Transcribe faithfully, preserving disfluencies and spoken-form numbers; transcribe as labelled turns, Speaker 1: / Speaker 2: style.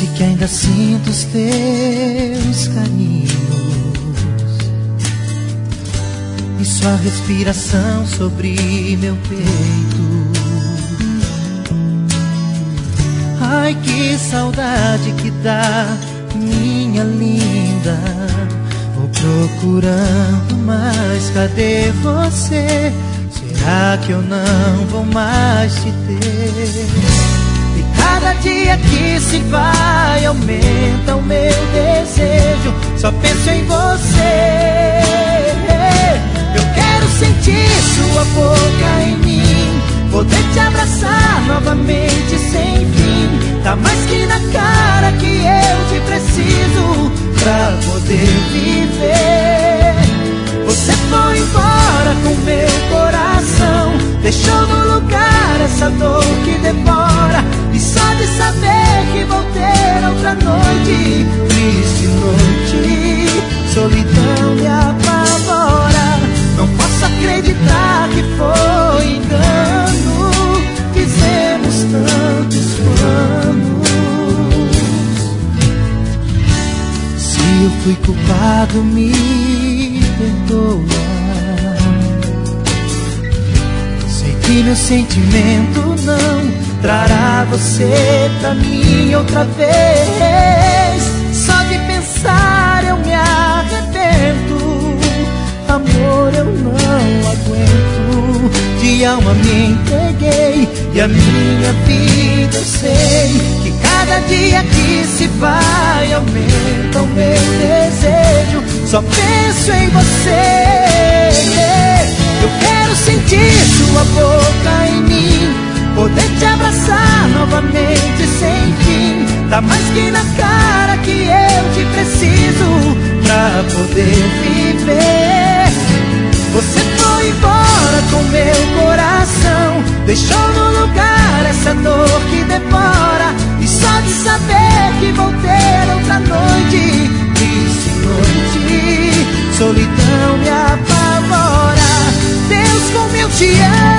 Speaker 1: Parece que ainda sinto os teus carinhos e sua respiração sobre meu peito. Ai, que saudade que dá, minha linda. Vou procurando, mas cadê você? Será que eu não vou mais te ter? E cada dia que se vai aumenta o meu desejo. Só penso em você. Eu quero sentir sua boca em mim, poder te abraçar novamente sem fim. Tá mais que na cara que eu te preciso pra poder viver. Você foi embora com meu coração, deixou no lugar essa dor que devora. E só de saber que vou ter outra noite, triste noite, solidão me apavora. Não posso acreditar que foi engano, fizemos tantos planos. Se eu fui culpado, me perdoa. Sei que meu sentimento não trará você pra mim outra vez. Só de pensar eu me arrependo. Amor, eu não aguento. De alma me entreguei e a minha vida eu sei que cada dia que se vai aumenta o meu desejo. Só penso em você. Eu quero sentir sua boca em mim, poder te abraçar novamente sem fim. Tá mais que na cara que eu te preciso pra poder viver. Você foi embora com meu coração, deixou no lugar essa dor que devora. E só de saber que vou ter outra noite, triste noite, solidão me apavora. Deus, como eu te amo.